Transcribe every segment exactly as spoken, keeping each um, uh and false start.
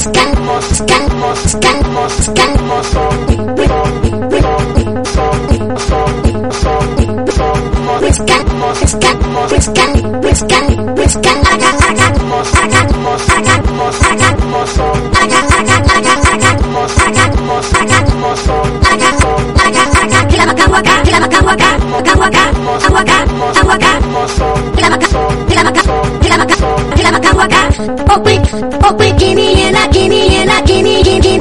Open kini yena kini yena kini kini.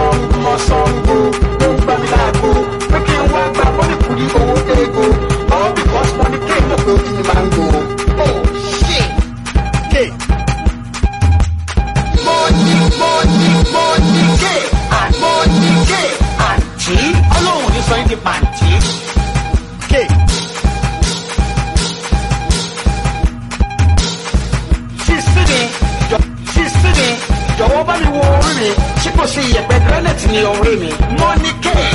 All because money came up with the mango. Oh shit. Okay. Money, money, money, okay. And money, okay. And tea. Alone, you find the man tea. Okay. She's sitting. She's sitting. You're over the wall with me. She could see a better let me over me. Money, okay.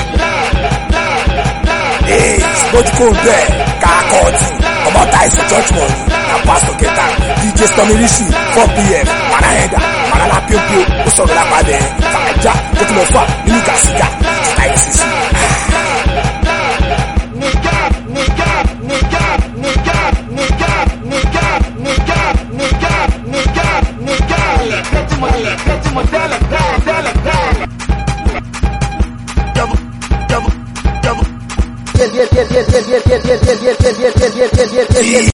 Hey, Spotco there, Kakoti, come on, Tyson Church Money, and Pastor Keta, D J Stormy Rishi, four p m, Manahenda, Manala Pio Pio, Usola Pade, Fakaja, Tekinofa, Nika Sika, Style C C. Nigga, nigga, nigga, nigga, nigga, nigga, nigga, nigga, nigga, nigga, get him on, get him on, dale, dale, dale, dale. Double, double, double. Yes, yes, yes, yes, yes, yes, yes, yes, yes, yes, yes, yes, yes, yes, yes, yes.